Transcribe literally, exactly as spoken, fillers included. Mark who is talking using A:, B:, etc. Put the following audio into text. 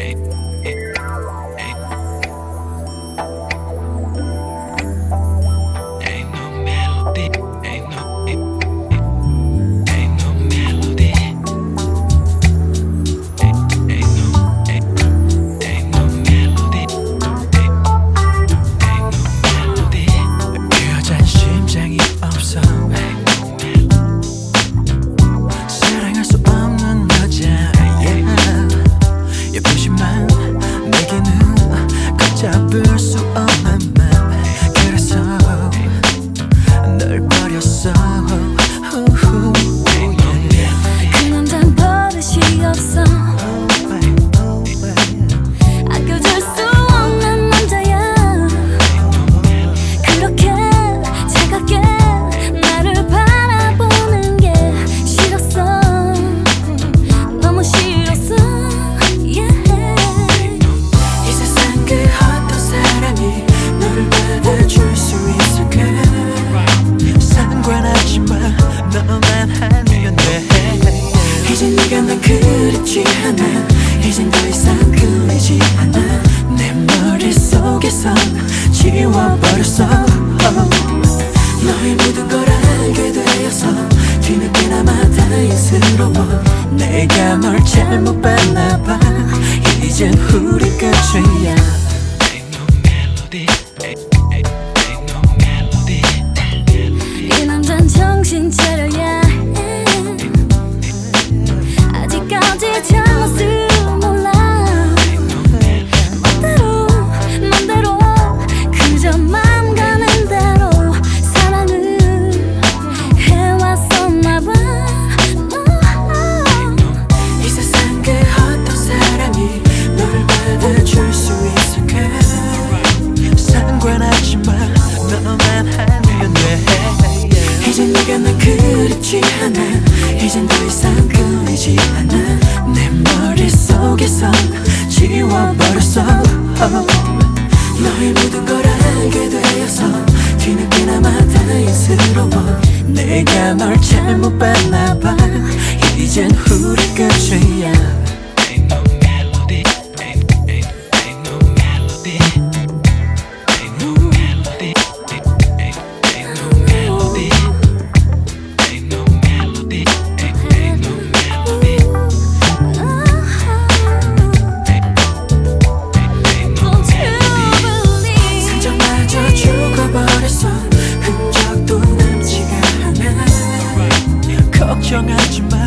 A: 잡을 수 없는 맘, 그래서 널 버렸어.
B: 그 남잔 버릇이 없어. 아껴줄 수 없는 남자야. 그렇게 차갑게 나를 바라보는 게 싫었어. 너무 싫었어. yeah.
A: 이 세상 그 어떤 사람이 너를 받아줄 수 있을까? 상관하지 마, 너만 아니면 돼. 이제 네가 난 그립지 않아. 이젠 더 이상 끌리지 않아. 내 머릿속에선 지워버렸어. 너의 모든 걸 알게 되어서 뒤늦게나마 다행스러워. 내가 널 잘못 봤나봐. 이젠 우리 끝이야.
B: 이 남잔 정신 차려야 해. 아직까지 잘못을 몰라. 맘대로 맘대로 그저 맘 가는 대로 사랑을 해왔었나봐.
A: 이 세상 그 어떤 사람이 너를 받아줄 수 있을까? 상관하지 마, 너만 아니면 돼. 이젠 네가 난 그립지 않아. 이젠 더 이상 끌리지 않아. 내 머릿속에선 지워버렸어. 너의 모든 걸 알게 되어서 뒤늦게나마 다행스러워. 내가 널 잘못 봤나봐. 이젠 우리 끝이야. 상처마저 죽어버렸어. 흔적도 남지가 않아. 걱정하지 마.